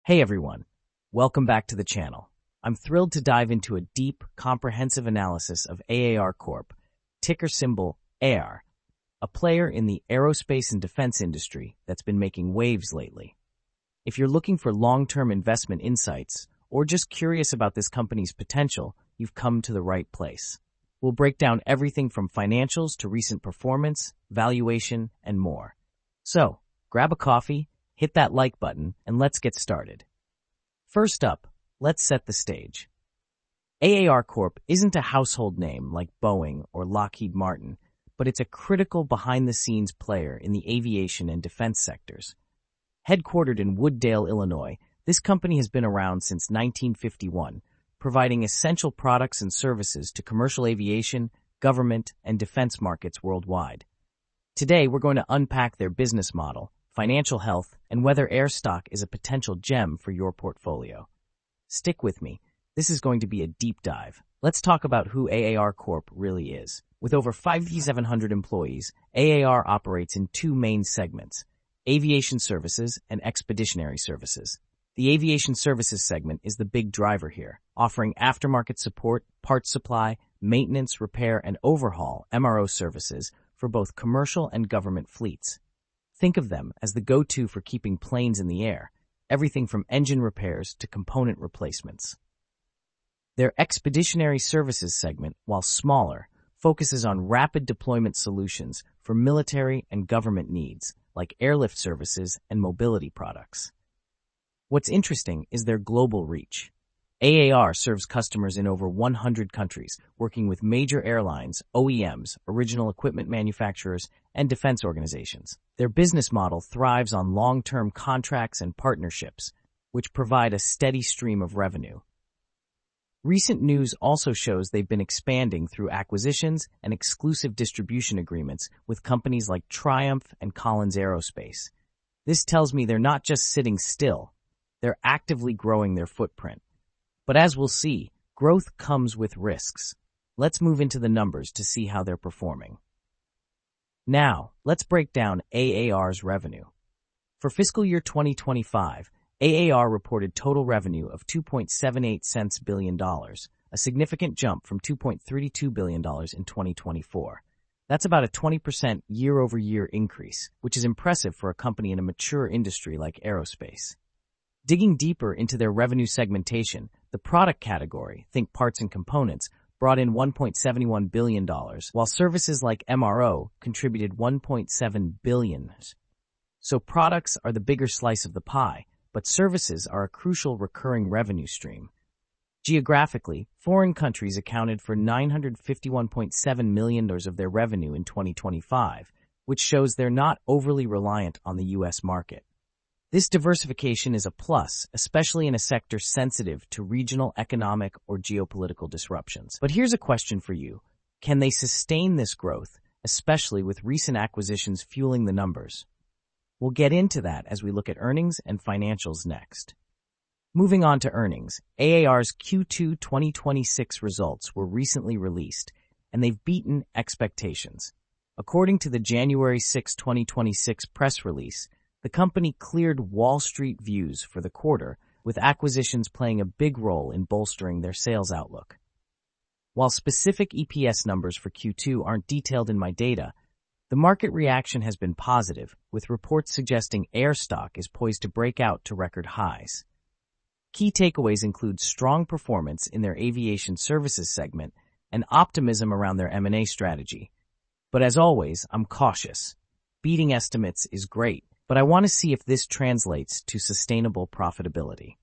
Hey everyone, welcome back to the channel. I'm thrilled to dive into a deep, comprehensive analysis of AAR Corp, ticker symbol AR, a player in the aerospace and defense industry that's been making waves lately. If you're looking for long-term investment insights or just curious about this company's potential, you've come to the right place. We'll break down everything from financials to recent performance, valuation, and more. So, grab a coffee, hit that like button, and let's get started. First up, let's set the stage. AAR Corp isn't a household name like Boeing or Lockheed Martin, but it's a critical behind-the-scenes player in the aviation and defense sectors. Headquartered in Wooddale, Illinois, this company has been around since 1951, providing essential products and services to commercial aviation, government, and defense markets worldwide. Today, we're going to unpack their business model, financial health, and whether AIR stock is a potential gem for your portfolio. Stick with me. This is going to be a deep dive. Let's talk about who AAR Corp really is. With over 5,700 employees, AAR operates in two main segments: aviation services and expeditionary services. The aviation services segment is the big driver here, offering aftermarket support, parts supply, maintenance, repair, and overhaul (MRO) services for both commercial and government fleets. Think of them as the go-to for keeping planes in the air, everything from engine repairs to component replacements. Their expeditionary services segment, while smaller, focuses on rapid deployment solutions for military and government needs, like airlift services and mobility products. What's interesting is their global reach. AAR serves customers in over 100 countries, working with major airlines, OEMs, original equipment manufacturers, and defense organizations. Their business model thrives on long-term contracts and partnerships, which provide a steady stream of revenue. Recent news also shows they've been expanding through acquisitions and exclusive distribution agreements with companies like Triumph and Collins Aerospace. This tells me they're not just sitting still, they're actively growing their footprint. But as we'll see, growth comes with risks. Let's move into the numbers to see how they're performing. Now, let's break down AAR's revenue. For fiscal year 2025, AAR reported total revenue of $2.78 billion, a significant jump from $2.32 billion in 2024. That's about a 20% year-over-year increase, which is impressive for a company in a mature industry like aerospace. Digging deeper into their revenue segmentation, the product category, think parts and components, brought in $1.71 billion, while services like MRO contributed $1.7 billion. So products are the bigger slice of the pie, but services are a crucial recurring revenue stream. Geographically, foreign countries accounted for $951.7 million of their revenue in 2025, which shows they're not overly reliant on the U.S. market. This diversification is a plus, especially in a sector sensitive to regional economic or geopolitical disruptions. But here's a question for you. Can they sustain this growth, especially with recent acquisitions fueling the numbers? We'll get into that as we look at earnings and financials next. Moving on to earnings, AAR's Q2 2026 results were recently released, and they've beaten expectations. According to the January 6, 2026 press release, the company cleared Wall Street views for the quarter, with acquisitions playing a big role in bolstering their sales outlook. While specific EPS numbers for Q2 aren't detailed in my data, the market reaction has been positive, with reports suggesting AIR stock is poised to break out to record highs. Key takeaways include strong performance in their aviation services segment and optimism around their M&A strategy. But as always, I'm cautious. Beating estimates is great, but I want to see if this translates to sustainable profitability.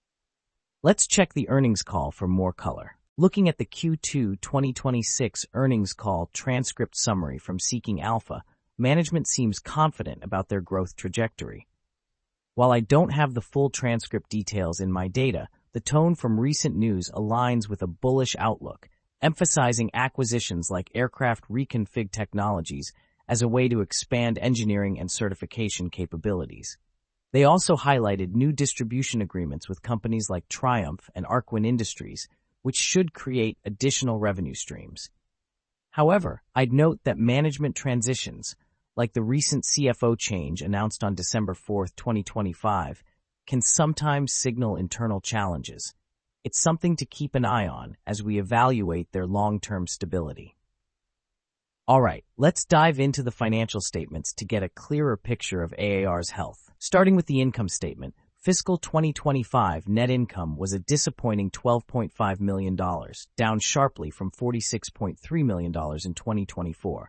Let's check the earnings call for more color. Looking at the Q2 2026 earnings call transcript summary from Seeking Alpha, management seems confident about their growth trajectory. While I don't have the full transcript details in my data, the tone from recent news aligns with a bullish outlook, emphasizing acquisitions like Aircraft Reconfig Technologies as a way to expand engineering and certification capabilities. They also highlighted new distribution agreements with companies like Triumph and Arkwin Industries, which should create additional revenue streams. However, I'd note that management transitions, like the recent CFO change announced on December 4, 2025, can sometimes signal internal challenges. It's something to keep an eye on as we evaluate their long-term stability. All right, let's dive into the financial statements to get a clearer picture of AAR's health. Starting with the income statement, fiscal 2025 net income was a disappointing $12.5 million, down sharply from $46.3 million in 2024.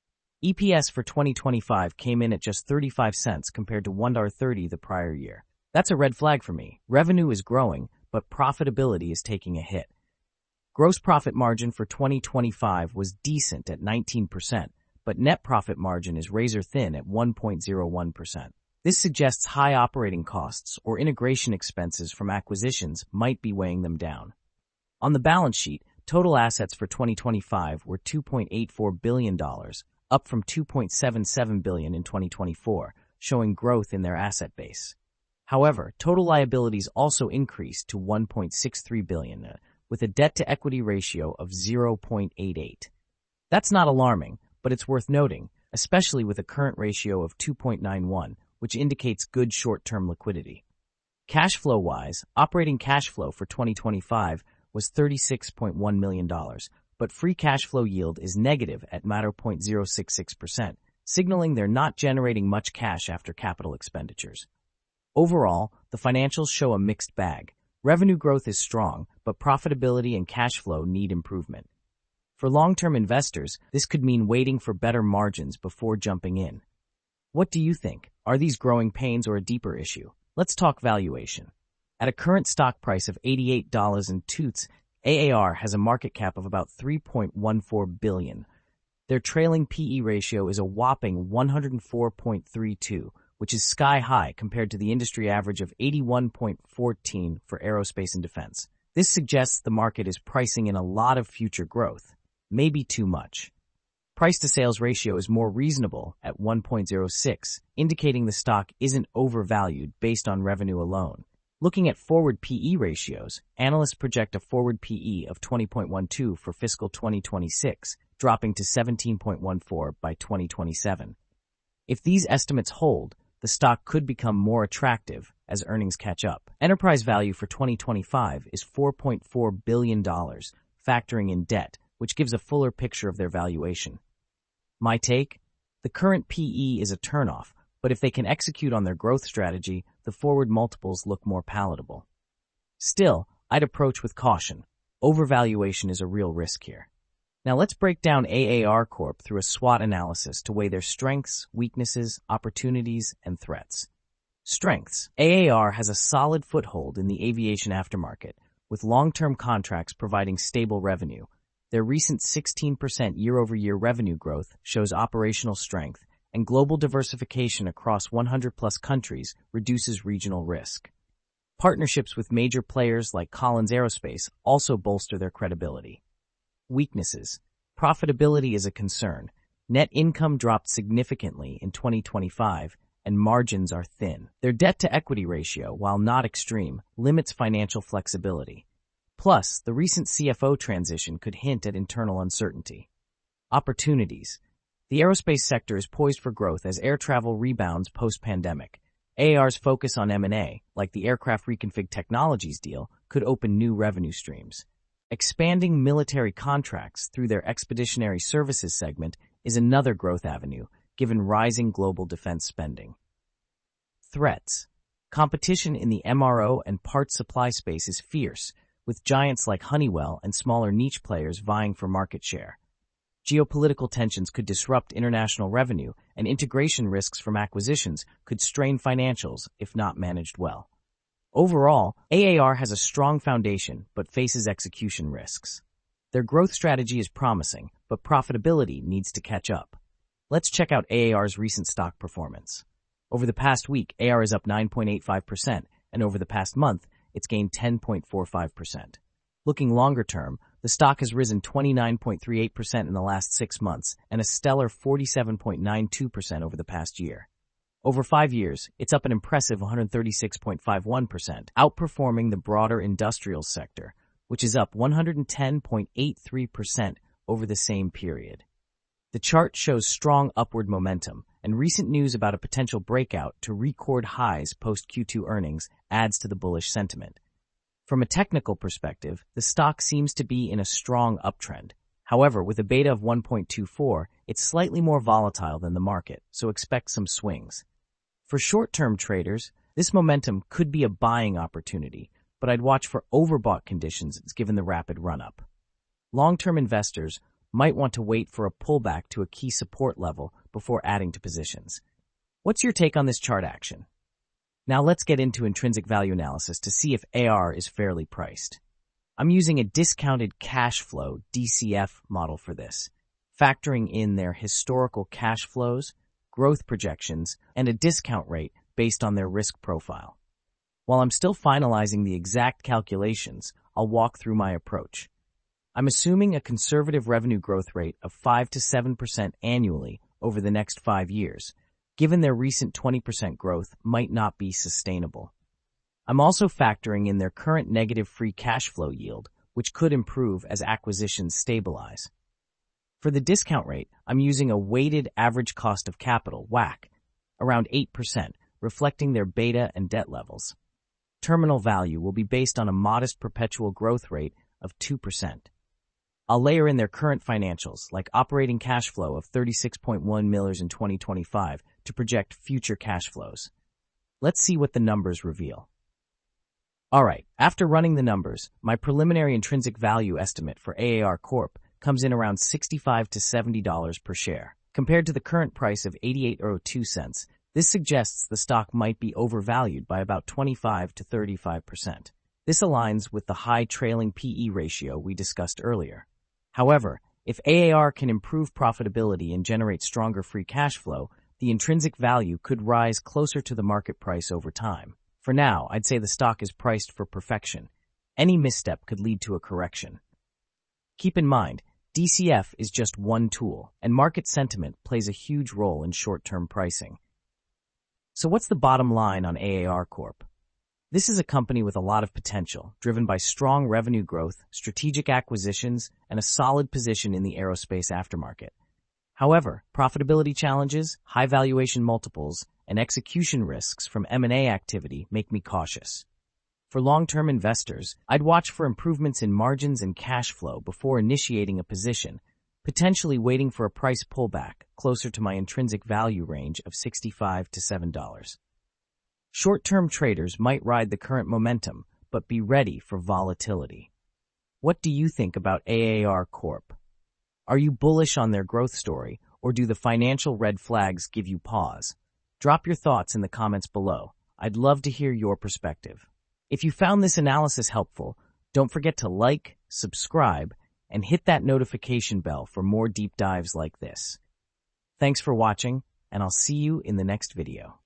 EPS for 2025 came in at just 35 cents compared to $1.30 the prior year. That's a red flag for me. Revenue is growing, but profitability is taking a hit. Gross profit margin for 2025 was decent at 19%, but net profit margin is razor thin at 1.01%. This suggests high operating costs or integration expenses from acquisitions might be weighing them down. On the balance sheet, total assets for 2025 were $2.84 billion, up from $2.77 billion in 2024, showing growth in their asset base. However, total liabilities also increased to $1.63 billion, with a debt-to-equity ratio of 0.88. That's not alarming, but it's worth noting, especially with a current ratio of 2.91, which indicates good short-term liquidity. Cash flow-wise, operating cash flow for 2025 was $36.1 million, but free cash flow yield is negative at 0.066%, signaling they're not generating much cash after capital expenditures. Overall, the financials show a mixed bag. Revenue growth is strong, but profitability and cash flow need improvement. For long-term investors, this could mean waiting for better margins before jumping in. What do you think? Are these growing pains or a deeper issue? Let's talk valuation. At a current stock price of $88 and toots, AAR has a market cap of about $3.14 billion. Their trailing PE ratio is a whopping 104.32, which is sky high compared to the industry average of 81.14 for aerospace and defense. This suggests the market is pricing in a lot of future growth, maybe too much. Price-to-sales ratio is more reasonable at 1.06, indicating the stock isn't overvalued based on revenue alone. Looking at forward PE ratios, analysts project a forward PE of 20.12 for fiscal 2026, dropping to 17.14 by 2027. If these estimates hold, the stock could become more attractive as earnings catch up. Enterprise value for 2025 is $4.4 billion, factoring in debt, which gives a fuller picture of their valuation. My take? The current PE is a turnoff, but if they can execute on their growth strategy, the forward multiples look more palatable. Still, I'd approach with caution. Overvaluation is a real risk here. Now let's break down AAR Corp through a SWOT analysis to weigh their strengths, weaknesses, opportunities, and threats. Strengths. AAR has a solid foothold in the aviation aftermarket, with long-term contracts providing stable revenue. Their recent 16% year-over-year revenue growth shows operational strength, and global diversification across 100-plus countries reduces regional risk. Partnerships with major players like Collins Aerospace also bolster their credibility. Weaknesses. Profitability is a concern. Net income dropped significantly in 2025, and margins are thin. Their debt-to-equity ratio, while not extreme, limits financial flexibility. Plus, the recent CFO transition could hint at internal uncertainty. Opportunities. The aerospace sector is poised for growth as air travel rebounds post-pandemic. AAR's focus on M&A, like the Aircraft Reconfig Technologies deal, could open new revenue streams. Expanding military contracts through their expeditionary services segment is another growth avenue, given rising global defense spending. Threats. Competition in the MRO and parts supply space is fierce, with giants like Honeywell and smaller niche players vying for market share. Geopolitical tensions could disrupt international revenue, and integration risks from acquisitions could strain financials if not managed well. Overall, AAR has a strong foundation but faces execution risks. Their growth strategy is promising, but profitability needs to catch up. Let's check out AAR's recent stock performance. Over the past week, AAR is up 9.85%, and over the past month, it's gained 10.45%. Looking longer term, the stock has risen 29.38% in the last 6 months and a stellar 47.92% over the past year. Over 5 years, it's up an impressive 136.51%, outperforming the broader industrials sector, which is up 110.83% over the same period. The chart shows strong upward momentum, and recent news about a potential breakout to record highs post Q2 earnings adds to the bullish sentiment. From a technical perspective, the stock seems to be in a strong uptrend. However, with a beta of 1.24, it's slightly more volatile than the market, so expect some swings. For short-term traders, this momentum could be a buying opportunity, but I'd watch for overbought conditions given the rapid run-up. Long-term investors might want to wait for a pullback to a key support level before adding to positions. What's your take on this chart action? Now let's get into intrinsic value analysis to see if AR is fairly priced. I'm using a discounted cash flow DCF model for this, factoring in their historical cash flows, growth projections, and a discount rate based on their risk profile. While I'm still finalizing the exact calculations, I'll walk through my approach. I'm assuming a conservative revenue growth rate of 5 to 7% annually over the next 5 years, given their recent 20% growth might not be sustainable. I'm also factoring in their current negative free cash flow yield, which could improve as acquisitions stabilize. For the discount rate, I'm using a weighted average cost of capital, WACC, around 8%, reflecting their beta and debt levels. Terminal value will be based on a modest perpetual growth rate of 2%. I'll layer in their current financials, like operating cash flow of $36.1 million in 2025, to project future cash flows. Let's see what the numbers reveal. Alright, after running the numbers, my preliminary intrinsic value estimate for AAR Corp comes in around $65 to $70 per share. Compared to the current price of 88.02, this suggests the stock might be overvalued by about 25 to 35%. This aligns with the high trailing PE ratio we discussed earlier. However, if AAR can improve profitability and generate stronger free cash flow, the intrinsic value could rise closer to the market price over time. For now, I'd say the stock is priced for perfection. Any misstep could lead to a correction. Keep in mind, DCF is just one tool, and market sentiment plays a huge role in short-term pricing. So what's the bottom line on AAR Corp? This is a company with a lot of potential, driven by strong revenue growth, strategic acquisitions, and a solid position in the aerospace aftermarket. However, profitability challenges, high valuation multiples, and execution risks from M&A activity make me cautious. For long-term investors, I'd watch for improvements in margins and cash flow before initiating a position, potentially waiting for a price pullback closer to my intrinsic value range of $65 to $7. Short-term traders might ride the current momentum, but be ready for volatility. What do you think about AAR Corp? Are you bullish on their growth story, or do the financial red flags give you pause? Drop your thoughts in the comments below. I'd love to hear your perspective. If you found this analysis helpful, don't forget to like, subscribe, and hit that notification bell for more deep dives like this. Thanks for watching, and I'll see you in the next video.